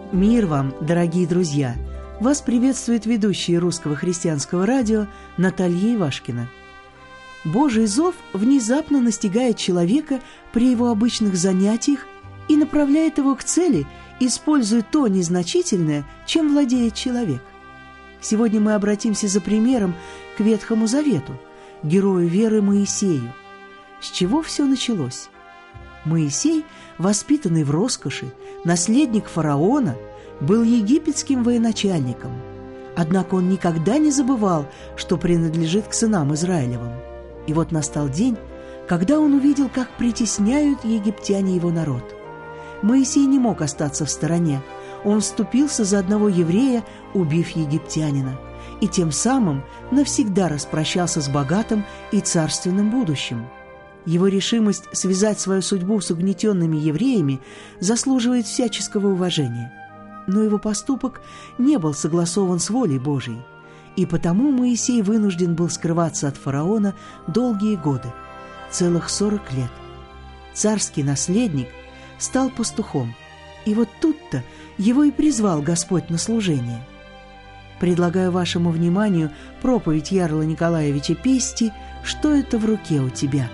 Мир вам, дорогие друзья! Вас приветствует ведущая Русского христианского радио Наталья Ивашкина. Божий зов внезапно настигает человека при его обычных занятиях и направляет его к цели, используя то незначительное, чем владеет человек. Сегодня мы обратимся за примером к Ветхому Завету, герою веры Моисею. С чего все началось? Моисей, воспитанный в роскоши, наследник фараона, был египетским военачальником. Однако он никогда не забывал, что принадлежит к сынам Израилевым. И вот настал день, когда он увидел, как притесняют египтяне его народ. Моисей не мог остаться в стороне. Он вступился за одного еврея, убив египтянина, и тем самым навсегда распрощался с богатым и царственным будущим. Его решимость связать свою судьбу с угнетенными евреями заслуживает всяческого уважения. Но его поступок не был согласован с волей Божией, и потому Моисей вынужден был скрываться от фараона долгие годы, целых 40 лет. Царский наследник стал пастухом, и вот тут-то его и призвал Господь на служение. Предлагаю вашему вниманию проповедь Ярла Николаевича Пести «Что это в руке у тебя?».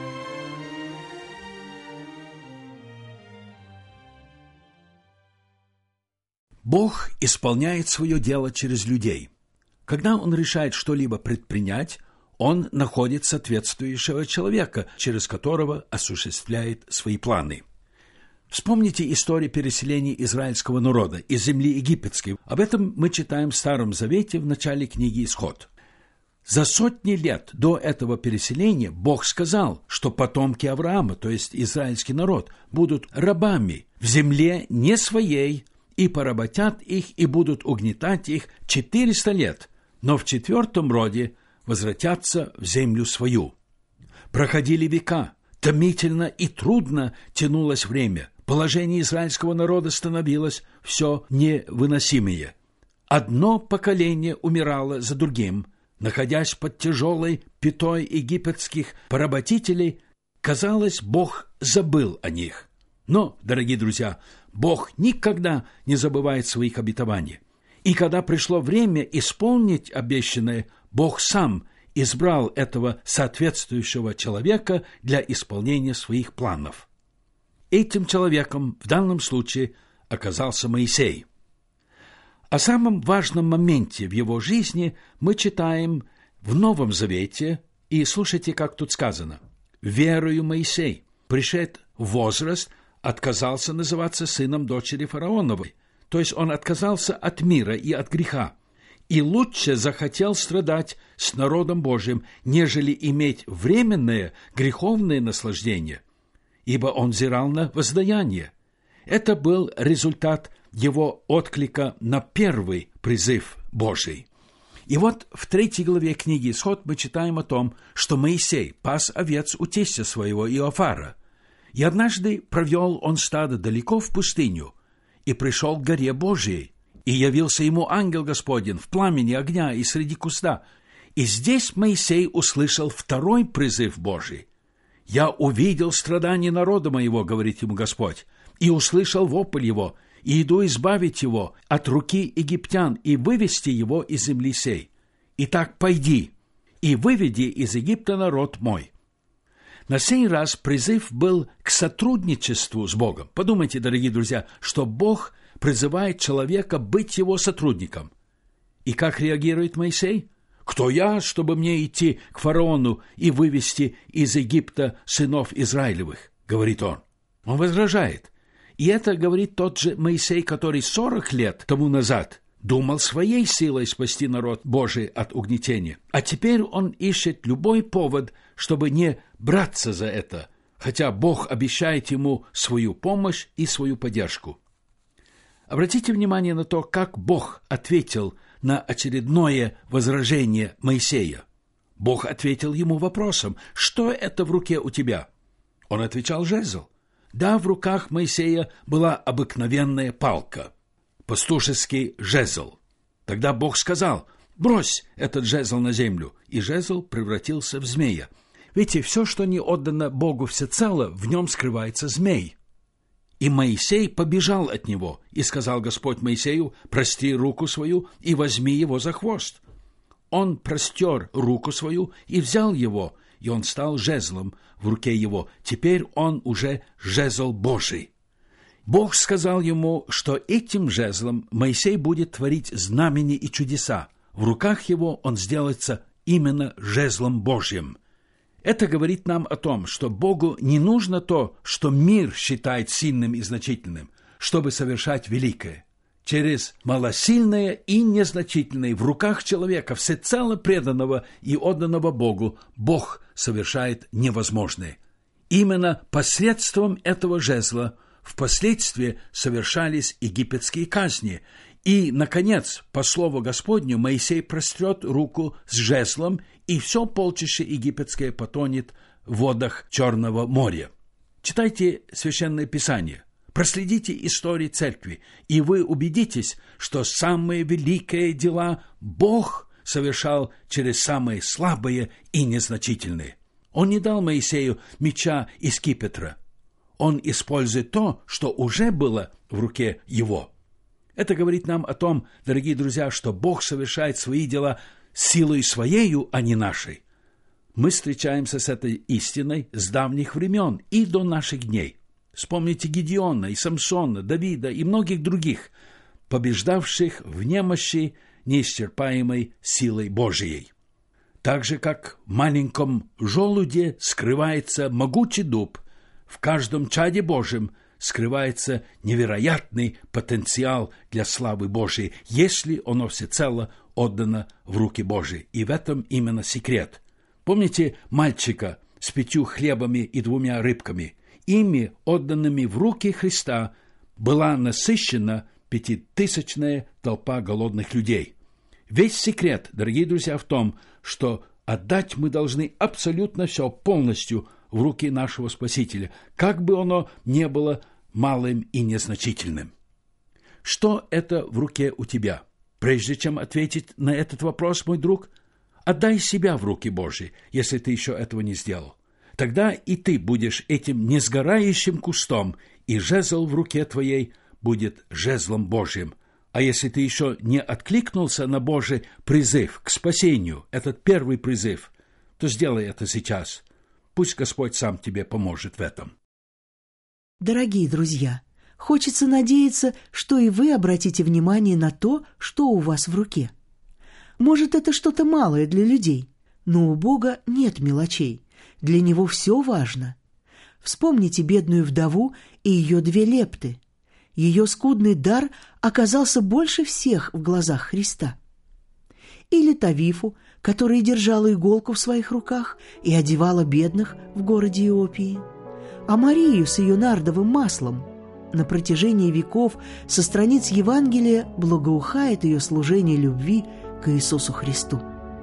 Бог исполняет свое дело через людей. Когда Он решает что-либо предпринять, Он находит соответствующего человека, через которого осуществляет свои планы. Вспомните историю переселения израильского народа из земли египетской. Об этом мы читаем в Старом Завете в начале книги «Исход». За сотни лет до этого переселения Бог сказал, что потомки Авраама, то есть израильский народ, будут рабами в земле не своей, и поработят их, и будут угнетать их 400 лет, но в 4-м роде возвратятся в землю свою. Проходили века, томительно и трудно тянулось время, положение израильского народа становилось все невыносимее. Одно поколение умирало за другим, находясь под тяжелой пятой египетских поработителей, казалось, Бог забыл о них. Но, дорогие друзья, Бог никогда не забывает своих обетований. И когда пришло время исполнить обещанное, Бог сам избрал этого соответствующего человека для исполнения своих планов. Этим человеком в данном случае оказался Моисей. О самом важном моменте в его жизни мы читаем в Новом Завете, и слушайте, как тут сказано. «Верою Моисей, пришед в возраст, отказался называться сыном дочери фараоновой, то есть он отказался от мира и от греха, и лучше захотел страдать с народом Божиим, нежели иметь временное греховное наслаждение, ибо он взирал на воздаяние». Это был результат его отклика на первый призыв Божий. И вот в 3 главе книги «Исход» мы читаем о том, что Моисей пас овец у тестя своего Иофара, и однажды провел он стадо далеко в пустыню, и пришел к горе Божией, и явился ему ангел Господень в пламени огня и среди куста. И здесь Моисей услышал второй призыв Божий. «Я увидел страдания народа моего, — говорит ему Господь, — и услышал вопль его, и иду избавить его от руки египтян и вывести его из земли сей. Итак, пойди и выведи из Египта народ мой». На сей раз призыв был к сотрудничеству с Богом. Подумайте, дорогие друзья, что Бог призывает человека быть его сотрудником. И как реагирует Моисей? «Кто я, чтобы мне идти к фараону и вывести из Египта сынов Израилевых?» — говорит он. Он возражает. И это говорит тот же Моисей, который 40 лет тому назад думал своей силой спасти народ Божий от угнетения. А теперь он ищет любой повод, чтобы не браться за это, хотя Бог обещает ему свою помощь и свою поддержку. Обратите внимание на то, как Бог ответил на очередное возражение Моисея. Бог ответил ему вопросом: «Что это в руке у тебя?» Он отвечал: «Жезл». Да, в руках Моисея была обыкновенная палка, пастушеский жезл. Тогда Бог сказал: «Брось этот жезл на землю», и жезл превратился в змея. Видите, все, что не отдано Богу всецело, в нем скрывается змей. И Моисей побежал от него, и сказал Господь Моисею: простри руку свою и возьми его за хвост. Он простер руку свою и взял его, и он стал жезлом в руке его. Теперь он уже жезл Божий. Бог сказал ему, что этим жезлом Моисей будет творить знамения и чудеса. В руках его он сделается именно жезлом Божьим. Это говорит нам о том, что Богу не нужно то, что мир считает сильным и значительным, чтобы совершать великое. Через малосильное и незначительное в руках человека, всецело преданного и отданного Богу, Бог совершает невозможное. Именно посредством этого жезла впоследствии совершались египетские казни. И, наконец, по слову Господню, Моисей прострет руку с жезлом, и все полчище египетское потонет в водах Черного моря. Читайте Священное Писание, проследите историю церкви, и вы убедитесь, что самые великие дела Бог совершал через самые слабые и незначительные. Он не дал Моисею меча и скипетра. Он использует то, что уже было в руке его. Это говорит нам о том, дорогие друзья, что Бог совершает свои дела силой своею, а не нашей. Мы встречаемся с этой истиной с давних времен и до наших дней. Вспомните Гедеона и Самсона, Давида и многих других, побеждавших в немощи неисчерпаемой силой Божией. Так же, как в маленьком желуде скрывается могучий дуб, в каждом чаде Божьем скрывается невероятный потенциал для славы Божией, если оно всецело отдано в руки Божьи. И в этом именно секрет. Помните мальчика с 5 хлебами и 2 рыбками? Ими, отданными в руки Христа, была насыщена 5000-я толпа голодных людей. Весь секрет, дорогие друзья, в том, что отдать мы должны абсолютно все, полностью в руки нашего Спасителя, как бы оно ни было малым и незначительным. Что это в руке у тебя? Прежде чем ответить на этот вопрос, мой друг, отдай себя в руки Божьи, если ты еще этого не сделал. Тогда и ты будешь этим несгорающим кустом, и жезл в руке твоей будет жезлом Божьим. А если ты еще не откликнулся на Божий призыв к спасению, этот первый призыв, то сделай это сейчас. Пусть Господь сам тебе поможет в этом. Дорогие друзья, хочется надеяться, что и вы обратите внимание на то, что у вас в руке. Может, это что-то малое для людей, но у Бога нет мелочей. Для Него все важно. Вспомните бедную вдову и ее 2 лепты. Ее скудный дар оказался больше всех в глазах Христа. Или Тавифу, которая держала иголку в своих руках и одевала бедных в городе Иопии. А Марию с ее нардовым маслом. На протяжении веков со страниц Евангелия благоухает ее служение любви к Иисусу Христу.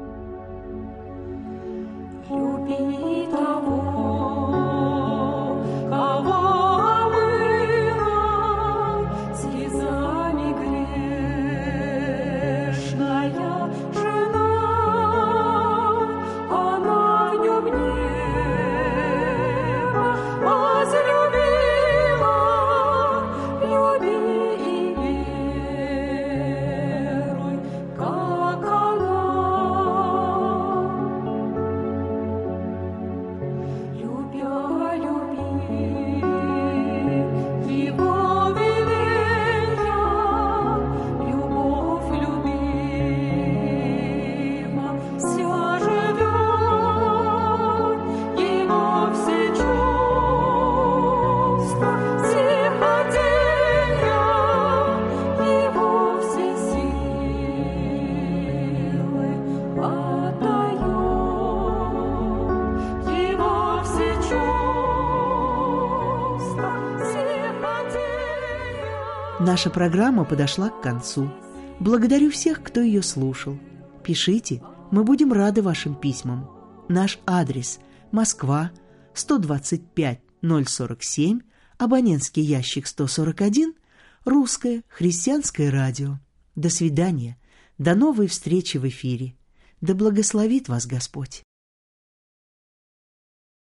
Наша программа подошла к концу. Благодарю всех, кто ее слушал. Пишите, мы будем рады вашим письмам. Наш адрес – Москва, 125-047, абонентский ящик 141, Русское христианское радио. До свидания, до новой встречи в эфире. Да благословит вас Господь!